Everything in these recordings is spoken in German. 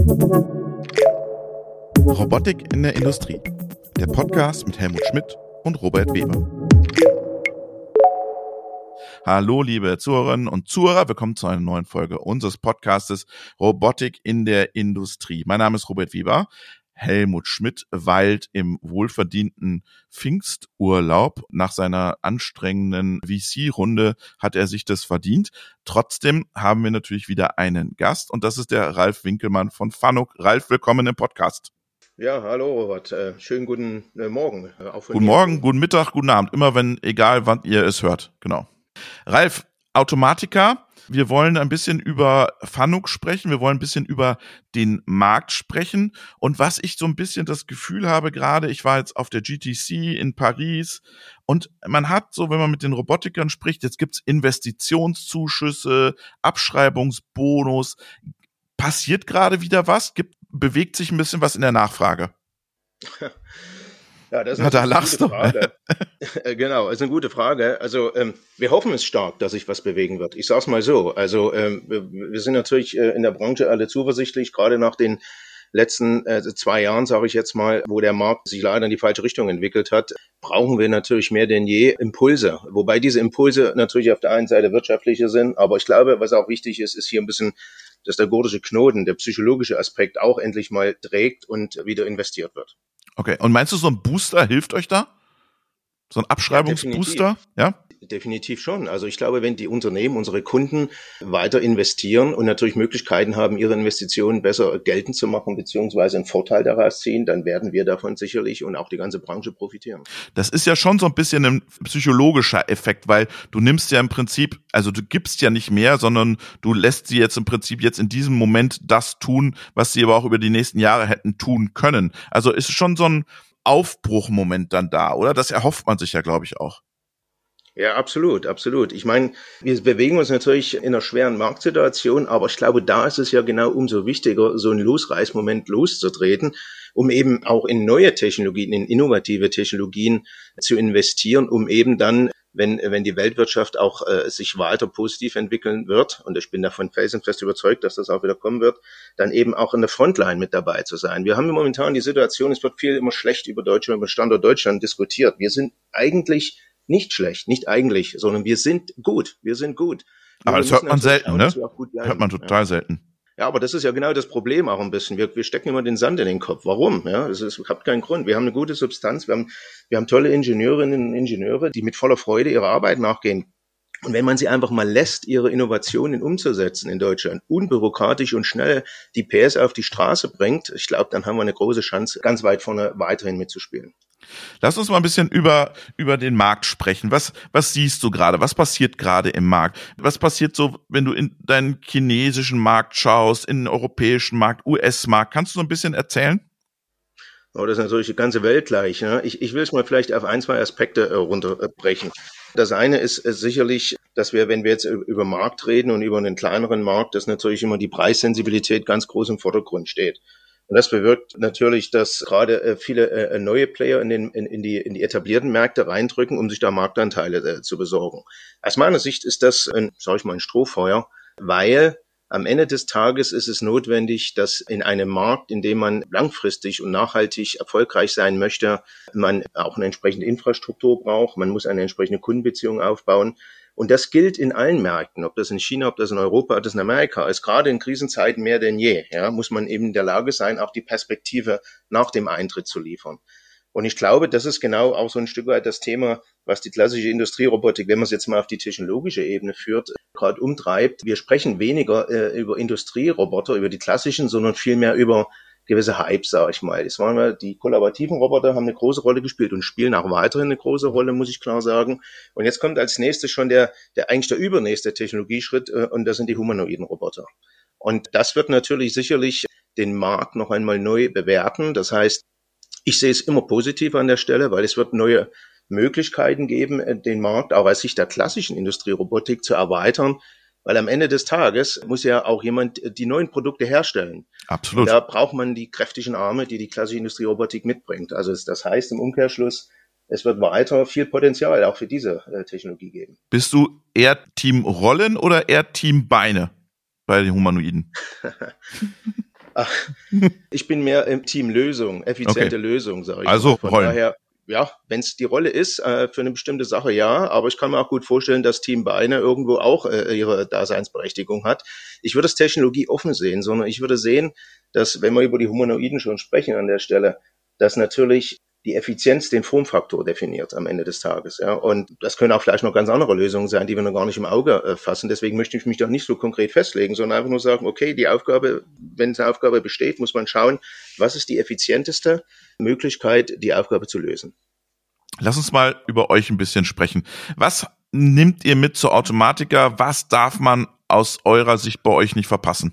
Robotik in der Industrie. Der Podcast mit Helmut Schmidt und Robert Weber. Hallo liebe Zuhörerinnen und Zuhörer, willkommen zu einer neuen Folge unseres Podcastes Robotik in der Industrie. Mein Name ist Robert Weber. Helmut Schmidt weilt im wohlverdienten Pfingsturlaub. Nach seiner anstrengenden VC-Runde hat er sich das verdient. Trotzdem haben wir natürlich wieder einen Gast und das ist der Ralf Winkelmann von Fanuc. Ralf, willkommen im Podcast. Ja, hallo Robert. Schönen guten Morgen. Guten Morgen, guten Mittag, guten Abend. Immer wenn, egal wann ihr es hört. Genau. Ralf, Automatica. Wir wollen ein bisschen über Fanuc sprechen, wir wollen ein bisschen über den Markt sprechen und was ich so ein bisschen das Gefühl habe gerade, ich war jetzt auf der GTC in Paris und man hat so, wenn man mit den Robotikern spricht, jetzt gibt's Investitionszuschüsse, Abschreibungsbonus, passiert gerade wieder was? Bewegt sich ein bisschen was in der Nachfrage? Ja, das ist eine gute Frage. Genau, ist eine gute Frage. Also wir hoffen es stark, dass sich was bewegen wird. Ich sage es mal so. Also wir sind natürlich in der Branche alle zuversichtlich, gerade nach den letzten 2 Jahren, sage ich jetzt mal, wo der Markt sich leider in die falsche Richtung entwickelt hat, brauchen wir natürlich mehr denn je Impulse. Wobei diese Impulse natürlich auf der einen Seite wirtschaftliche sind, aber ich glaube, was auch wichtig ist, ist hier ein bisschen, dass der gordische Knoten, der psychologische Aspekt auch endlich mal trägt und wieder investiert wird. Okay, und meinst du, so ein Booster hilft euch da? So ein Abschreibungsbooster? Ja? Definitiv schon. Also ich glaube, wenn die Unternehmen, unsere Kunden weiter investieren und natürlich Möglichkeiten haben, ihre Investitionen besser geltend zu machen, beziehungsweise einen Vorteil daraus ziehen, dann werden wir davon sicherlich und auch die ganze Branche profitieren. Das ist ja schon so ein bisschen ein psychologischer Effekt, weil du nimmst ja im Prinzip, also du gibst ja nicht mehr, sondern du lässt sie jetzt im Prinzip jetzt in diesem Moment das tun, was sie aber auch über die nächsten Jahre hätten tun können. Also ist schon so ein Aufbruchmoment dann da, oder? Das erhofft man sich ja, glaube ich, auch. Ja, absolut, absolut. Ich meine, wir bewegen uns natürlich in einer schweren Marktsituation, aber ich glaube, da ist es ja genau umso wichtiger, so einen Losreißmoment loszutreten, um eben auch in neue Technologien, in innovative Technologien zu investieren, um eben dann, wenn die Weltwirtschaft auch sich weiter positiv entwickeln wird, und ich bin davon felsenfest überzeugt, dass das auch wieder kommen wird, dann eben auch in der Frontline mit dabei zu sein. Wir haben momentan die Situation, es wird viel immer schlecht über Deutschland, über Standort Deutschland diskutiert. Wir sind eigentlich nicht schlecht, nicht eigentlich, sondern wir sind gut. Aber das hört man selten, ne? Hört man total selten. Ja, aber das ist ja genau das Problem auch ein bisschen. Wir stecken immer den Sand in den Kopf. Warum? Ja, es hat keinen Grund. Wir haben eine gute Substanz. Wir haben tolle Ingenieurinnen und Ingenieure, die mit voller Freude ihrer Arbeit nachgehen. Und wenn man sie einfach mal lässt, ihre Innovationen umzusetzen in Deutschland, unbürokratisch und schnell die PS auf die Straße bringt, ich glaube, dann haben wir eine große Chance, ganz weit vorne weiterhin mitzuspielen. Lass uns mal ein bisschen über den Markt sprechen. Was siehst du gerade? Was passiert gerade im Markt? Was passiert so, wenn du in deinen chinesischen Markt schaust, in den europäischen Markt, US-Markt? Kannst du so ein bisschen erzählen? Oh, das ist natürlich die ganze Welt gleich. Ne? Ich will es mal vielleicht auf 1, 2 Aspekte runterbrechen. Das eine ist sicherlich, dass wir, wenn wir jetzt über Markt reden und über einen kleineren Markt, dass natürlich immer die Preissensibilität ganz groß im Vordergrund steht. Und das bewirkt natürlich, dass gerade viele neue Player in die etablierten Märkte reindrücken, um sich da Marktanteile zu besorgen. Aus meiner Sicht ist das ein Strohfeuer, weil am Ende des Tages ist es notwendig, dass in einem Markt, in dem man langfristig und nachhaltig erfolgreich sein möchte, man auch eine entsprechende Infrastruktur braucht, man muss eine entsprechende Kundenbeziehung aufbauen. Und das gilt in allen Märkten, ob das in China, ob das in Europa, ob das in Amerika ist. Gerade in Krisenzeiten mehr denn je, ja, muss man eben in der Lage sein, auch die Perspektive nach dem Eintritt zu liefern. Und ich glaube, das ist genau auch so ein Stück weit das Thema, was die klassische Industrierobotik, wenn man es jetzt mal auf die technologische Ebene führt, gerade umtreibt. Wir sprechen weniger über Industrieroboter, über die klassischen, sondern vielmehr über gewisse Hypes, sage ich mal. Das waren die kollaborativen Roboter, haben eine große Rolle gespielt und spielen auch weiterhin eine große Rolle, muss ich klar sagen. Und jetzt kommt als nächstes schon der übernächste Technologieschritt, und das sind die humanoiden Roboter. Und das wird natürlich sicherlich den Markt noch einmal neu bewerten. Das heißt, ich sehe es immer positiv an der Stelle, weil es wird neue Möglichkeiten geben, den Markt auch aus Sicht der klassischen Industrierobotik zu erweitern. Weil am Ende des Tages muss ja auch jemand die neuen Produkte herstellen. Absolut. Und da braucht man die kräftigen Arme, die klassische Industrierobotik mitbringt. Also das heißt im Umkehrschluss, es wird weiter viel Potenzial auch für diese Technologie geben. Bist du eher Team Rollen oder eher Team Beine bei den Humanoiden? Ach, ich bin mehr im Team Lösung, effiziente Lösung, sage ich Also mal. Von Rollen. daher, ja, wenn es die Rolle ist, für eine bestimmte Sache, ja, aber ich kann mir auch gut vorstellen, dass Team Beine irgendwo auch ihre Daseinsberechtigung hat. Ich würde es Technologie offen sehen, sondern ich würde sehen, dass, wenn wir über die Humanoiden schon sprechen an der Stelle, dass natürlich die Effizienz den Formfaktor definiert am Ende des Tages. Ja. Und das können auch vielleicht noch ganz andere Lösungen sein, die wir noch gar nicht im Auge fassen. Deswegen möchte ich mich da nicht so konkret festlegen, sondern einfach nur sagen, okay, die Aufgabe, wenn eine Aufgabe besteht, muss man schauen, was ist die effizienteste Möglichkeit, die Aufgabe zu lösen. Lass uns mal über euch ein bisschen sprechen. Was nimmt ihr mit zur Automatica? Was darf man aus eurer Sicht bei euch nicht verpassen?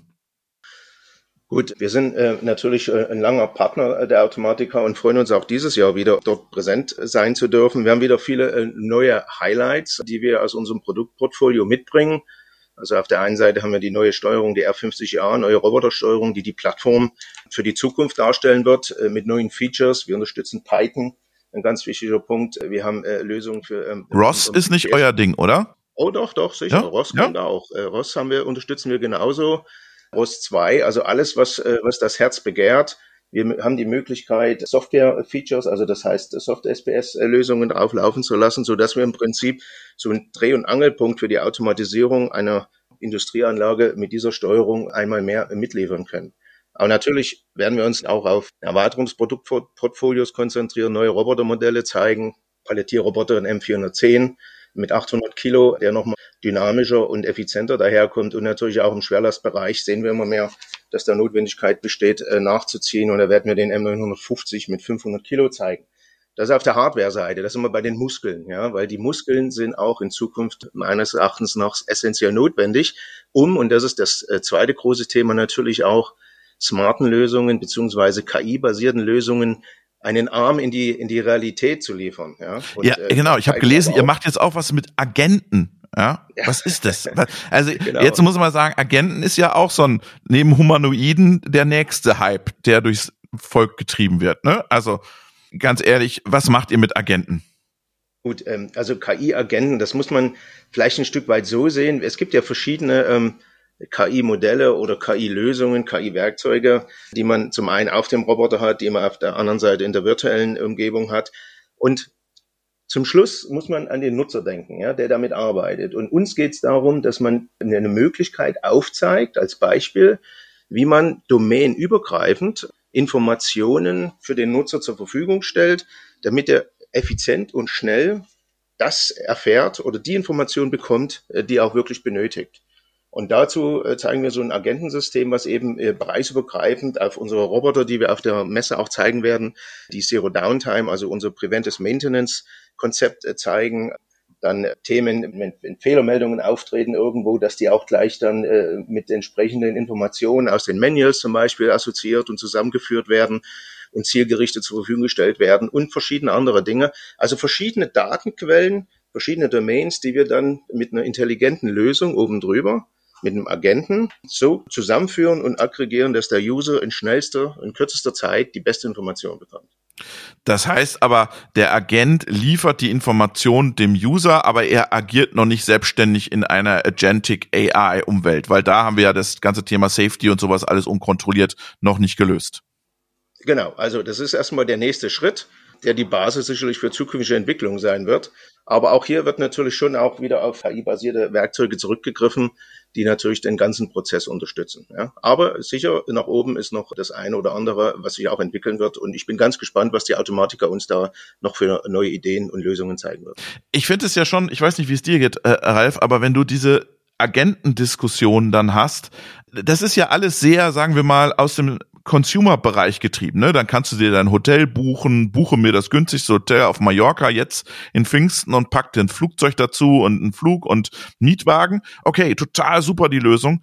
Gut, wir sind natürlich ein langer Partner der Automatica und freuen uns auch dieses Jahr wieder dort präsent sein zu dürfen. Wir haben wieder viele neue Highlights, die wir aus unserem Produktportfolio mitbringen. Also auf der einen Seite haben wir die neue Steuerung, die R50A, neue Robotersteuerung, die Plattform für die Zukunft darstellen wird, mit neuen Features. Wir unterstützen Python, ein ganz wichtiger Punkt. Wir haben Lösungen für... ROS ist nicht euer Ding, oder? Oh doch, sicher. Ja? ROS kommt auch. ROS unterstützen wir genauso. ROS 2, also alles, was das Herz begehrt. Wir haben die Möglichkeit, Software-Features, also das heißt Soft-SPS-Lösungen drauflaufen zu lassen, sodass wir im Prinzip so einen Dreh- und Angelpunkt für die Automatisierung einer Industrieanlage mit dieser Steuerung einmal mehr mitliefern können. Aber natürlich werden wir uns auch auf Erweiterungsproduktportfolios konzentrieren, neue Robotermodelle zeigen, Palettierroboter in M410 mit 800 Kilo, der nochmal dynamischer und effizienter daherkommt. Und natürlich auch im Schwerlastbereich sehen wir immer mehr, dass da Notwendigkeit besteht, nachzuziehen. Und da werden wir den M950 mit 500 Kilo zeigen. Das ist auf der Hardware-Seite, das sind wir bei den Muskeln, ja, weil die Muskeln sind auch in Zukunft meines Erachtens noch essentiell notwendig, und das ist das zweite große Thema, natürlich auch smarten Lösungen beziehungsweise KI-basierten Lösungen einen Arm in die Realität zu liefern. Ja, und, genau. Ich habe gelesen, ihr macht jetzt auch was mit Agenten. Ja, was ist das? Also genau. Jetzt muss man sagen, Agenten ist ja auch so ein, neben Humanoiden, der nächste Hype, der durchs Volk getrieben wird. Ne? Also ganz ehrlich, was macht ihr mit Agenten? Gut, also KI-Agenten, das muss man vielleicht ein Stück weit so sehen. Es gibt ja verschiedene KI-Modelle oder KI-Lösungen, KI-Werkzeuge, die man zum einen auf dem Roboter hat, die man auf der anderen Seite in der virtuellen Umgebung hat. Und zum Schluss muss man an den Nutzer denken, ja, der damit arbeitet. Und uns geht es darum, dass man eine Möglichkeit aufzeigt, als Beispiel, wie man domänenübergreifend Informationen für den Nutzer zur Verfügung stellt, damit er effizient und schnell das erfährt oder die Information bekommt, die er auch wirklich benötigt. Und dazu zeigen wir so ein Agentensystem, was eben bereichsübergreifend auf unsere Roboter, die wir auf der Messe auch zeigen werden, die Zero Downtime, also unser Preventive Maintenance Konzept zeigen. Dann Themen, wenn Fehlermeldungen auftreten irgendwo, dass die auch gleich dann mit entsprechenden Informationen aus den Manuals zum Beispiel assoziiert und zusammengeführt werden und zielgerichtet zur Verfügung gestellt werden und verschiedene andere Dinge. Also verschiedene Datenquellen, verschiedene Domains, die wir dann mit einer intelligenten Lösung oben drüber mit einem Agenten so zusammenführen und aggregieren, dass der User in kürzester Zeit die beste Information bekommt. Das heißt aber, der Agent liefert die Information dem User, aber er agiert noch nicht selbstständig in einer Agentic AI-Umwelt, weil da haben wir ja das ganze Thema Safety und sowas alles unkontrolliert noch nicht gelöst. Genau, also das ist erstmal der nächste Schritt, der die Basis sicherlich für zukünftige Entwicklung sein wird. Aber auch hier wird natürlich schon auch wieder auf KI-basierte Werkzeuge zurückgegriffen, die natürlich den ganzen Prozess unterstützen. Ja. Aber sicher, nach oben ist noch das eine oder andere, was sich auch entwickeln wird. Und ich bin ganz gespannt, was die Automatica uns da noch für neue Ideen und Lösungen zeigen wird. Ich finde es ja schon, ich weiß nicht, wie es dir geht, Ralf, aber wenn du diese Agentendiskussionen dann hast, das ist ja alles sehr, sagen wir mal, aus dem Consumer-Bereich getrieben, ne? Dann kannst du dir dein Hotel buchen, buche mir das günstigste Hotel auf Mallorca jetzt in Pfingsten und pack dir ein Flugzeug dazu und einen Flug und Mietwagen. Okay, total super die Lösung.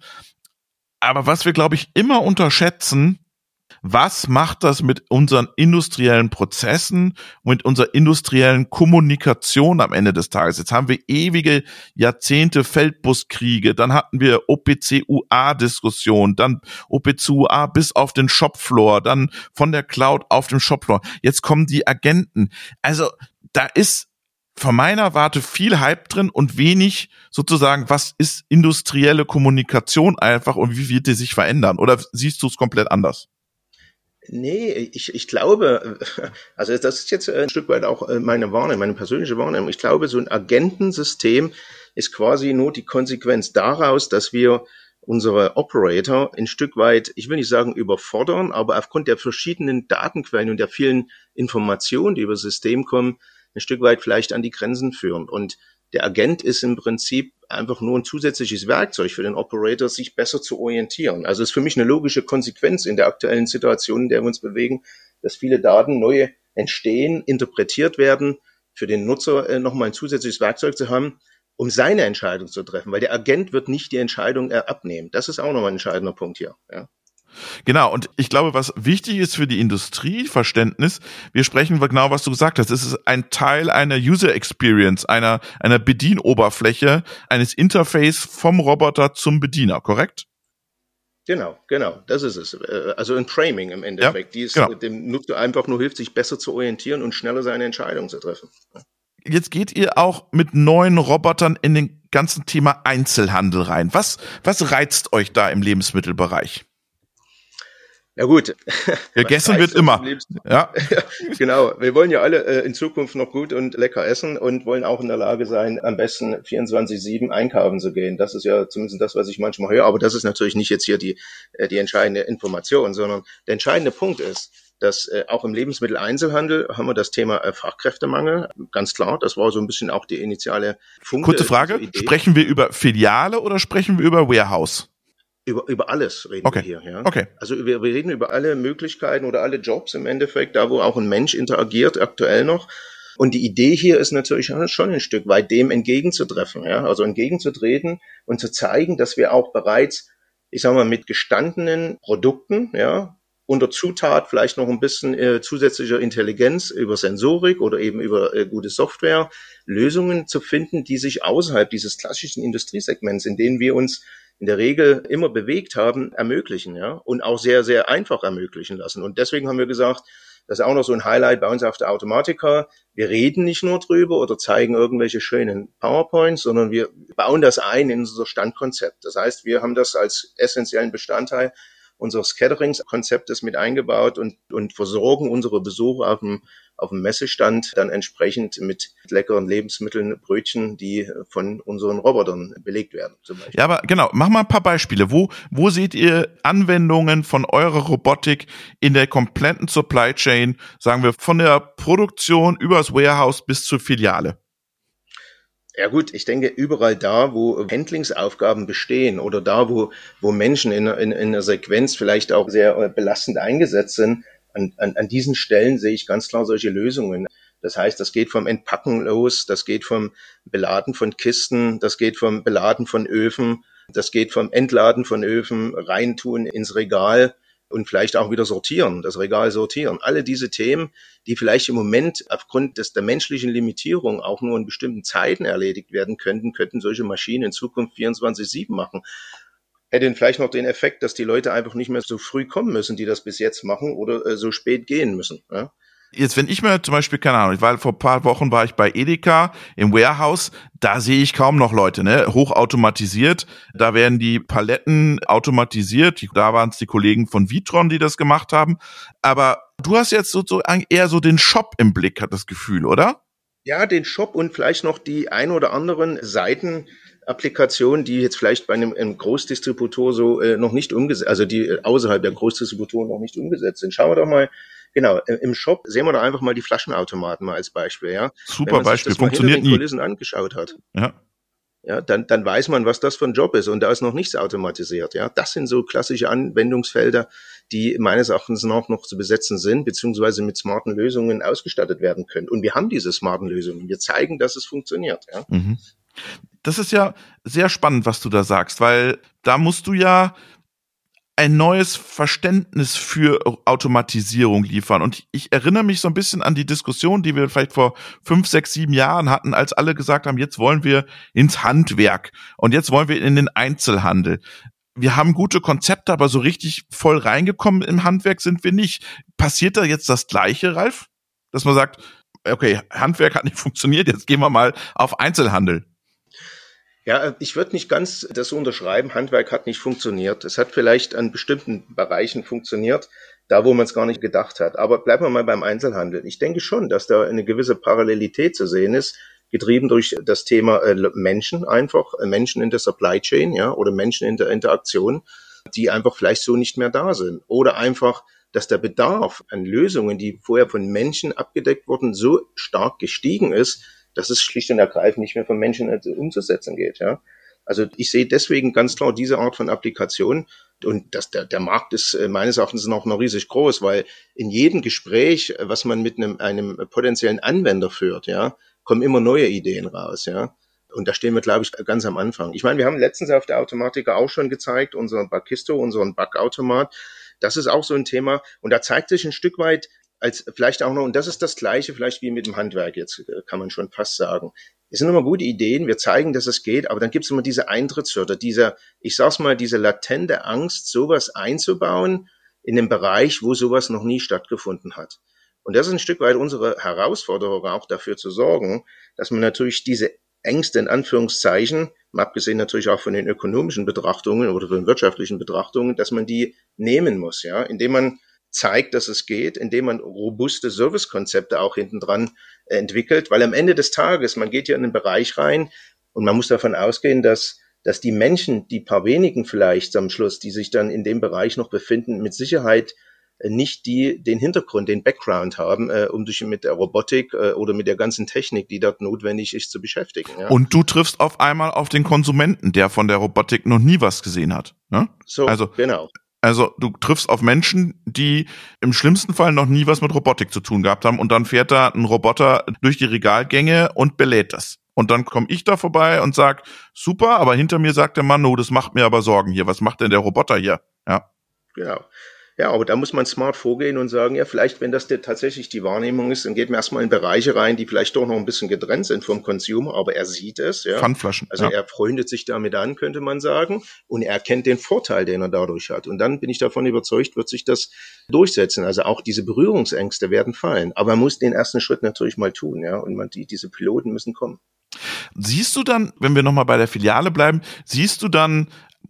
Aber was wir, glaube ich, immer unterschätzen, was macht das mit unseren industriellen Prozessen, mit unserer industriellen Kommunikation am Ende des Tages? Jetzt haben wir ewige Jahrzehnte Feldbuskriege, dann hatten wir OPC-UA-Diskussion, dann OPC-UA bis auf den Shopfloor, dann von der Cloud auf dem Shopfloor. Jetzt kommen die Agenten. Also da ist von meiner Warte viel Hype drin und wenig sozusagen, was ist industrielle Kommunikation einfach und wie wird die sich verändern? Oder siehst du es komplett anders? Nee, ich glaube, also das ist jetzt ein Stück weit auch meine Wahrnehmung, meine persönliche Wahrnehmung. Ich glaube, so ein Agentensystem ist quasi nur die Konsequenz daraus, dass wir unsere Operator ein Stück weit, ich will nicht sagen überfordern, aber aufgrund der verschiedenen Datenquellen und der vielen Informationen, die über das System kommen, ein Stück weit vielleicht an die Grenzen führen. Und der Agent ist im Prinzip einfach nur ein zusätzliches Werkzeug für den Operator, sich besser zu orientieren. Also ist für mich eine logische Konsequenz in der aktuellen Situation, in der wir uns bewegen, dass viele Daten neu entstehen, interpretiert werden, für den Nutzer nochmal ein zusätzliches Werkzeug zu haben, um seine Entscheidung zu treffen, weil der Agent wird nicht die Entscheidung abnehmen. Das ist auch nochmal ein entscheidender Punkt hier. Ja. Genau, und ich glaube, was wichtig ist für die Industrieverständnis, wir sprechen genau, was du gesagt hast, es ist ein Teil einer User Experience, einer Bedienoberfläche, eines Interface vom Roboter zum Bediener, korrekt? Genau, das ist es. Also ein Framing im Endeffekt, die es dem Nutzer einfach nur hilft, sich besser zu orientieren und schneller seine Entscheidung zu treffen. Jetzt geht ihr auch mit neuen Robotern in den ganzen Thema Einzelhandel rein. Was reizt euch da im Lebensmittelbereich? Ja gut. Gegessen wird immer. Ja. Genau. Wir wollen ja alle in Zukunft noch gut und lecker essen und wollen auch in der Lage sein, am besten 24/7 einkaufen zu gehen. Das ist ja zumindest das, was ich manchmal höre. Aber das ist natürlich nicht jetzt hier die entscheidende Information, sondern der entscheidende Punkt ist, dass auch im Lebensmitteleinzelhandel haben wir das Thema Fachkräftemangel. Ganz klar, das war so ein bisschen auch die initiale Funke. Kurze Frage, sprechen wir über Filiale oder sprechen wir über Warehouse? Über alles reden wir hier, ja. Okay. Also wir reden über alle Möglichkeiten oder alle Jobs im Endeffekt, da wo auch ein Mensch interagiert, aktuell noch. Und die Idee hier ist natürlich schon ein Stück weit dem entgegenzutreffen, ja. Also entgegenzutreten und zu zeigen, dass wir auch bereits, ich sag mal, mit gestandenen Produkten, ja, unter Zutat vielleicht noch ein bisschen zusätzlicher Intelligenz über Sensorik oder eben über gute Software Lösungen zu finden, die sich außerhalb dieses klassischen Industriesegments, in dem wir uns in der Regel immer bewegt haben, ermöglichen, ja, und auch sehr, sehr einfach ermöglichen lassen. Und deswegen haben wir gesagt, das ist auch noch so ein Highlight bei uns auf der Automatica. Wir reden nicht nur drüber oder zeigen irgendwelche schönen PowerPoints, sondern wir bauen das ein in unser Standkonzept. Das heißt, wir haben das als essentiellen Bestandteil unseres Caterings-Konzeptes mit eingebaut und versorgen unsere Besucher auf dem Messestand dann entsprechend mit leckeren Lebensmitteln, Brötchen, die von unseren Robotern belegt werden. Zum Beispiel. Ja, aber genau, mach mal ein paar Beispiele. Wo seht ihr Anwendungen von eurer Robotik in der kompletten Supply Chain, sagen wir von der Produktion übers Warehouse bis zur Filiale? Ja gut, ich denke, überall da, wo Handlingsaufgaben bestehen oder da, wo Menschen in einer Sequenz vielleicht auch sehr belastend eingesetzt sind, an diesen Stellen sehe ich ganz klar solche Lösungen. Das heißt, das geht vom Entpacken los, das geht vom Beladen von Kisten, das geht vom Beladen von Öfen, das geht vom Entladen von Öfen, reintun ins Regal und vielleicht auch wieder sortieren, das Regal sortieren. Alle diese Themen, die vielleicht im Moment aufgrund der menschlichen Limitierung auch nur in bestimmten Zeiten erledigt werden könnten solche Maschinen in Zukunft 24/7 machen. Hätte vielleicht noch den Effekt, dass die Leute einfach nicht mehr so früh kommen müssen, die das bis jetzt machen, oder so spät gehen müssen. Ja? Jetzt, wenn ich mir zum Beispiel, keine Ahnung, vor ein paar Wochen war ich bei Edeka im Warehouse, da sehe ich kaum noch Leute, ne, hochautomatisiert, da werden die Paletten automatisiert, da waren es die Kollegen von Witron, die das gemacht haben, aber du hast jetzt sozusagen eher so den Shop im Blick, hat das Gefühl, oder? Ja, den Shop und vielleicht noch die ein oder anderen Seitenapplikationen, die jetzt vielleicht bei einem Großdistributor so noch nicht umgesetzt, also die außerhalb der Großdistributoren noch nicht umgesetzt sind. Schauen wir doch mal. Genau, im Shop sehen wir da einfach mal die Flaschenautomaten mal als Beispiel, ja. Super Beispiel, funktioniert nie. Wenn man sich das mal hinter den Kulissen angeschaut hat, ja, dann weiß man, was das für ein Job ist und da ist noch nichts automatisiert, ja. Das sind so klassische Anwendungsfelder, die meines Erachtens noch zu besetzen sind, beziehungsweise mit smarten Lösungen ausgestattet werden können. Und wir haben diese smarten Lösungen. Wir zeigen, dass es funktioniert, ja. Mhm. Das ist ja sehr spannend, was du da sagst, weil da musst du ja ein neues Verständnis für Automatisierung liefern. Und ich erinnere mich so ein bisschen an die Diskussion, die wir vielleicht vor 5, 6, 7 Jahren hatten, als alle gesagt haben, jetzt wollen wir ins Handwerk und jetzt wollen wir in den Einzelhandel. Wir haben gute Konzepte, aber so richtig voll reingekommen im Handwerk sind wir nicht. Passiert da jetzt das Gleiche, Ralf? Dass man sagt, okay, Handwerk hat nicht funktioniert, jetzt gehen wir mal auf Einzelhandel. Ja, ich würde nicht ganz das so unterschreiben. Handwerk hat nicht funktioniert. Es hat vielleicht an bestimmten Bereichen funktioniert, da wo man es gar nicht gedacht hat. Aber bleiben wir mal beim Einzelhandel. Ich denke schon, dass da eine gewisse Parallelität zu sehen ist, getrieben durch das Thema Menschen einfach, Menschen in der Supply Chain, ja, oder Menschen in der Interaktion, die einfach vielleicht so nicht mehr da sind. Oder einfach, dass der Bedarf an Lösungen, die vorher von Menschen abgedeckt wurden, so stark gestiegen ist, dass es schlicht und ergreifend nicht mehr von Menschen umzusetzen geht, ja. Also ich sehe deswegen ganz klar diese Art von Applikation und der Markt ist meines Erachtens noch riesig groß, weil in jedem Gespräch, was man mit einem potenziellen Anwender führt, ja, kommen immer neue Ideen raus, ja. Und da stehen wir, glaube ich, ganz am Anfang. Ich meine, wir haben letztens auf der Automatica auch schon gezeigt, unseren Bakisto, unseren Backautomat. Das ist auch so ein Thema. Und da zeigt sich ein Stück weit, als vielleicht auch noch, und das ist das Gleiche vielleicht wie mit dem Handwerk jetzt, kann man schon fast sagen. Es sind immer gute Ideen, wir zeigen, dass es geht, aber dann gibt es immer diese Eintrittshürde, ich sag's mal, diese latente Angst, sowas einzubauen in einem Bereich, wo sowas noch nie stattgefunden hat. Und das ist ein Stück weit unsere Herausforderung, auch dafür zu sorgen, dass man natürlich diese Ängste in Anführungszeichen, mal abgesehen natürlich auch von den ökonomischen Betrachtungen oder von den wirtschaftlichen Betrachtungen, dass man die nehmen muss, ja, indem man zeigt, dass es geht, indem man robuste Servicekonzepte auch hinten dran entwickelt, weil am Ende des Tages, man geht ja in einen Bereich rein und man muss davon ausgehen, dass die Menschen, die paar wenigen vielleicht am Schluss, die sich dann in dem Bereich noch befinden, mit Sicherheit nicht den Hintergrund, den Background haben, um sich mit der Robotik oder mit der ganzen Technik, die dort notwendig ist, zu beschäftigen. Ja? Und du triffst auf einmal auf den Konsumenten, der von der Robotik noch nie was gesehen hat. Ne? So, genau. Also du triffst auf Menschen, die im schlimmsten Fall noch nie was mit Robotik zu tun gehabt haben und dann fährt da ein Roboter durch die Regalgänge und belädt das. Und dann komme ich da vorbei und sag, super, aber hinter mir sagt der Mann, oh, das macht mir aber Sorgen hier. Was macht denn der Roboter hier? Ja. Genau. Ja, aber da muss man smart vorgehen und sagen, ja, vielleicht, wenn das tatsächlich die Wahrnehmung ist, dann geht man erstmal in Bereiche rein, die vielleicht doch noch ein bisschen getrennt sind vom Consumer, aber er sieht es, ja. Pfandflaschen. Also er freundet sich damit an, könnte man sagen, und er kennt den Vorteil, den er dadurch hat. Und dann bin ich davon überzeugt, wird sich das durchsetzen. Also auch diese Berührungsängste werden fallen. Aber man muss den ersten Schritt natürlich mal tun, ja. Und diese Piloten müssen kommen. Siehst du dann, wenn wir nochmal bei der Filiale bleiben, siehst du dann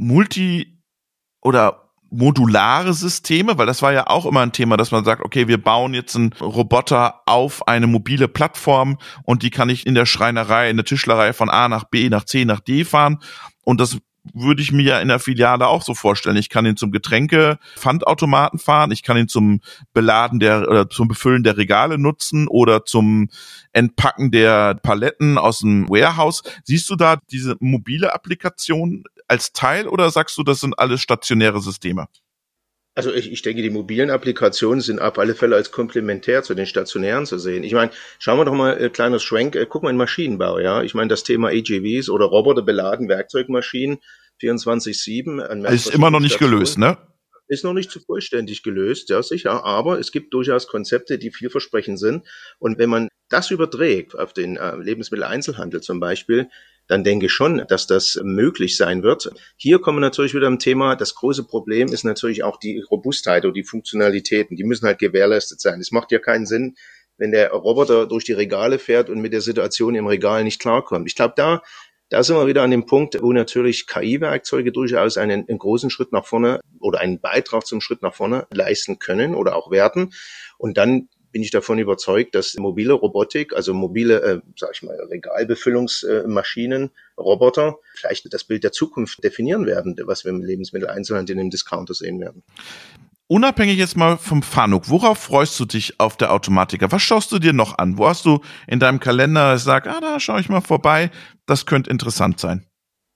oder modulare Systeme, weil das war ja auch immer ein Thema, dass man sagt, okay, wir bauen jetzt einen Roboter auf eine mobile Plattform und die kann ich in der Schreinerei, in der Tischlerei von A nach B, nach C, nach D fahren und das würde ich mir ja in der Filiale auch so vorstellen. Ich kann ihn zum Getränke-Pfandautomaten fahren, ich kann ihn zum zum Befüllen der Regale nutzen oder zum Entpacken der Paletten aus dem Warehouse. Siehst du da diese mobile Applikation als Teil oder sagst du, das sind alles stationäre Systeme? Also ich denke, die mobilen Applikationen sind auf alle Fälle als komplementär zu den stationären zu sehen. Ich meine, schauen wir doch mal, kleines Schwenk, guck mal in Maschinenbau, ja. Ich meine, das Thema AGVs oder Roboter beladen Werkzeugmaschinen 24/7. Ist immer noch nicht gelöst, ne? Ist noch nicht so vollständig gelöst, ja sicher, aber es gibt durchaus Konzepte, die vielversprechend sind. Und wenn man das überträgt auf den Lebensmitteleinzelhandel zum Beispiel, dann denke ich schon, dass das möglich sein wird. Hier kommen wir natürlich wieder am Thema, das große Problem ist natürlich auch die Robustheit oder die Funktionalitäten, die müssen halt gewährleistet sein. Es macht ja keinen Sinn, wenn der Roboter durch die Regale fährt und mit der Situation im Regal nicht klarkommt. Ich glaube, da sind wir wieder an dem Punkt, wo natürlich KI-Werkzeuge durchaus einen großen Schritt nach vorne oder einen Beitrag zum Schritt nach vorne leisten können oder auch werden. Und dann bin ich davon überzeugt, dass mobile Robotik, also mobile, Regalbefüllungsmaschinen, Roboter, vielleicht das Bild der Zukunft definieren werden, was wir im Lebensmitteleinzelhandel in dem Discounter sehen werden. Unabhängig jetzt mal vom Fanuc, worauf freust du dich auf der Automatica? Was schaust du dir noch an? Wo hast du in deinem Kalender gesagt, da schaue ich mal vorbei, das könnte interessant sein?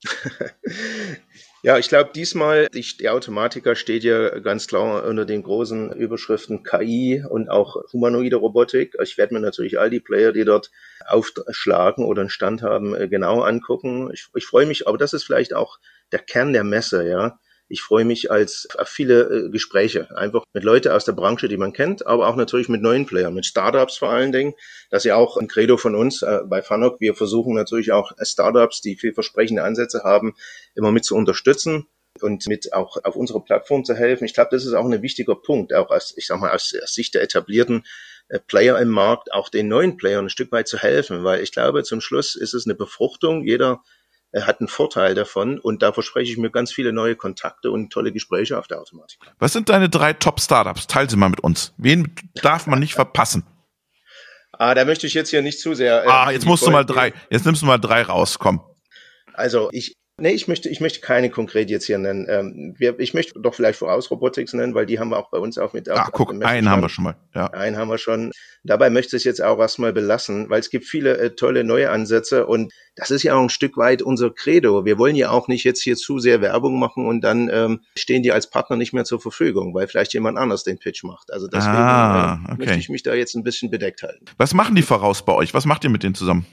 Ja, ich glaube diesmal, die Automatica steht ja ganz klar unter den großen Überschriften KI und auch humanoide Robotik. Ich werde mir natürlich all die Player, die dort aufschlagen oder einen Stand haben, genau angucken. Ich freue mich, aber das ist vielleicht auch der Kern der Messe, ja. Ich freue mich auf viele Gespräche, einfach mit Leuten aus der Branche, die man kennt, aber auch natürlich mit neuen Playern, mit Startups vor allen Dingen. Das ist ja auch ein Credo von uns bei Fanuc. Wir versuchen natürlich auch Startups, die vielversprechende Ansätze haben, immer mit zu unterstützen und mit auch auf unserer Plattform zu helfen. Ich glaube, das ist auch ein wichtiger Punkt, auch aus Sicht der Etablierten, Player im Markt, auch den neuen Playern ein Stück weit zu helfen, weil ich glaube, zum Schluss ist es eine Befruchtung. Jeder hat einen Vorteil davon und da verspreche ich mir ganz viele neue Kontakte und tolle Gespräche auf der Automatik. Was sind deine 3 Top-Startups? Teil sie mal mit uns. Wen darf man nicht verpassen? Da möchte ich jetzt hier nicht zu sehr. Jetzt nimmst du mal 3 raus, komm. Also ich möchte keine konkret jetzt hier nennen. Ich möchte doch vielleicht voraus Robotics nennen, weil die haben wir auch bei uns auch mit. Guck, einen haben wir schon mal. Ja. Einen haben wir schon. Dabei möchte ich es jetzt auch erstmal belassen, weil es gibt viele tolle neue Ansätze und das ist ja auch ein Stück weit unser Credo. Wir wollen ja auch nicht jetzt hier zu sehr Werbung machen und dann stehen die als Partner nicht mehr zur Verfügung, weil vielleicht jemand anders den Pitch macht. Also deswegen möchte ich mich da jetzt ein bisschen bedeckt halten. Was machen die voraus bei euch? Was macht ihr mit denen zusammen?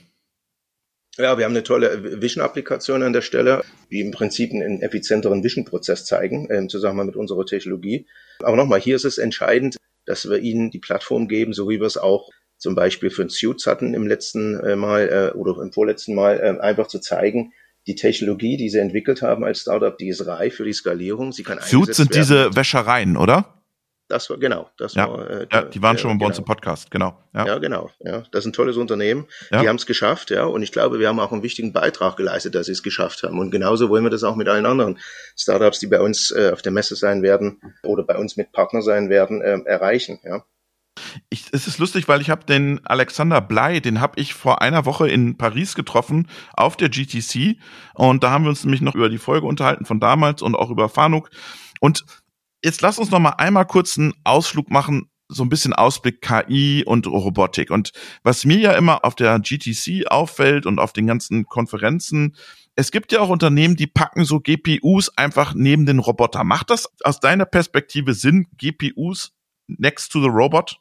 Ja, wir haben eine tolle Vision-Applikation an der Stelle, die im Prinzip einen effizienteren Vision-Prozess zeigen, im Zusammenhang mit unserer Technologie. Aber nochmal, hier ist es entscheidend, dass wir ihnen die Plattform geben, so wie wir es auch zum Beispiel für Suits hatten im letzten Mal oder im vorletzten Mal, einfach zu zeigen, die Technologie, die sie entwickelt haben als Startup, die ist reif für die Skalierung. Sie kann Suits sind diese Wäschereien, oder? Das war, genau. Die waren schon mal bei uns im Podcast, genau. Ja, genau. Ja, das ist ein tolles Unternehmen. Ja. Die haben es geschafft, ja. Und ich glaube, wir haben auch einen wichtigen Beitrag geleistet, dass sie es geschafft haben. Und genauso wollen wir das auch mit allen anderen Startups, die bei uns auf der Messe sein werden oder bei uns mit Partner sein werden, erreichen, ja. Es ist lustig, weil ich habe den Alexander Bley, den habe ich vor einer Woche in Paris getroffen auf der GTC. Und da haben wir uns nämlich noch über die Folge unterhalten von damals und auch über Fanuc. Und jetzt lass uns noch mal einmal kurz einen Ausflug machen, so ein bisschen Ausblick KI und Robotik. Und was mir ja immer auf der GTC auffällt und auf den ganzen Konferenzen, es gibt ja auch Unternehmen, die packen so GPUs einfach neben den Roboter. Macht das aus deiner Perspektive Sinn, GPUs next to the robot?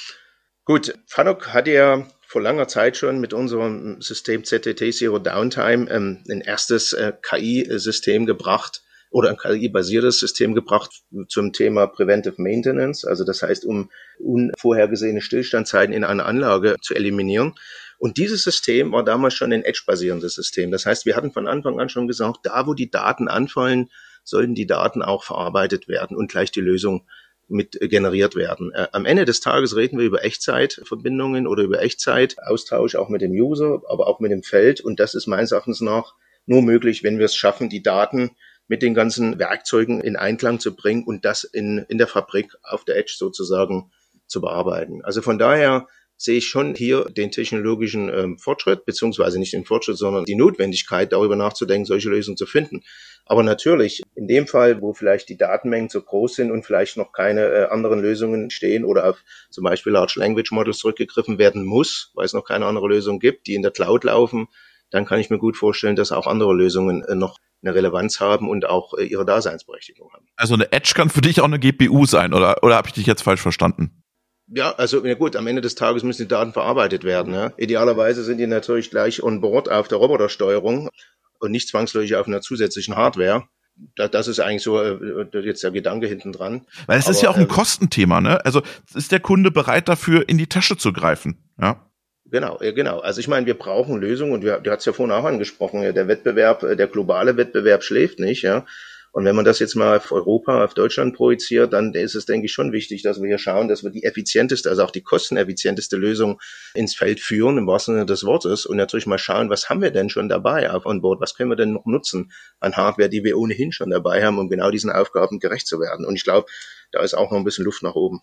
Gut, Fanuc hat ja vor langer Zeit schon mit unserem System ZTT Zero Downtime ein erstes KI-System gebracht, oder ein KI-basiertes System gebracht zum Thema Preventive Maintenance, also das heißt, um unvorhergesehene Stillstandzeiten in einer Anlage zu eliminieren. Und dieses System war damals schon ein Edge-basierendes System. Das heißt, wir hatten von Anfang an schon gesagt, da wo die Daten anfallen, sollten die Daten auch verarbeitet werden und gleich die Lösung mit generiert werden. Am Ende des Tages reden wir über Echtzeitverbindungen oder über Echtzeitaustausch auch mit dem User, aber auch mit dem Feld. Und das ist meines Erachtens nach nur möglich, wenn wir es schaffen, die Daten mit den ganzen Werkzeugen in Einklang zu bringen und das in der Fabrik auf der Edge sozusagen zu bearbeiten. Also von daher sehe ich schon hier den technologischen Fortschritt, beziehungsweise nicht den Fortschritt, sondern die Notwendigkeit, darüber nachzudenken, solche Lösungen zu finden. Aber natürlich, in dem Fall, wo vielleicht die Datenmengen zu groß sind und vielleicht noch keine anderen Lösungen stehen oder auf zum Beispiel Large Language Models zurückgegriffen werden muss, weil es noch keine andere Lösung gibt, die in der Cloud laufen, dann kann ich mir gut vorstellen, dass auch andere Lösungen noch eine Relevanz haben und auch ihre Daseinsberechtigung haben. Also eine Edge kann für dich auch eine GPU sein, oder habe ich dich jetzt falsch verstanden? Ja, also gut, am Ende des Tages müssen die Daten verarbeitet werden. Ja. Idealerweise sind die natürlich gleich on board auf der Robotersteuerung und nicht zwangsläufig auf einer zusätzlichen Hardware. Das ist eigentlich so jetzt der Gedanke hinten dran. Weil es ist ja auch ein Kostenthema, ne? Also ist der Kunde bereit dafür, in die Tasche zu greifen? Ja. Genau. Also ich meine, wir brauchen Lösungen und du hast ja vorhin auch angesprochen, ja, der Wettbewerb, der globale Wettbewerb schläft nicht, ja. Und wenn man das jetzt mal auf Europa, auf Deutschland projiziert, dann ist es, denke ich, schon wichtig, dass wir hier schauen, dass wir die effizienteste, also auch die kosteneffizienteste Lösung ins Feld führen, im wahrsten Sinne des Wortes, und natürlich mal schauen, was haben wir denn schon dabei auf Onboard, was können wir denn noch nutzen an Hardware, die wir ohnehin schon dabei haben, um genau diesen Aufgaben gerecht zu werden. Und ich glaube, da ist auch noch ein bisschen Luft nach oben.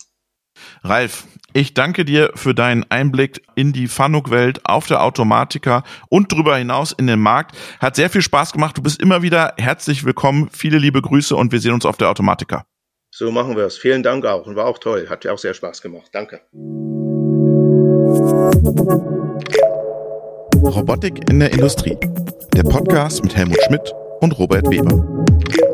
Ralf, ich danke dir für deinen Einblick in die Fanuc-Welt auf der Automatica und darüber hinaus in den Markt. Hat sehr viel Spaß gemacht. Du bist immer wieder herzlich willkommen. Viele liebe Grüße und wir sehen uns auf der Automatica. So machen wir es. Vielen Dank auch und war auch toll. Hat ja auch sehr Spaß gemacht. Danke. Robotik in der Industrie. Der Podcast mit Helmut Schmidt und Robert Weber.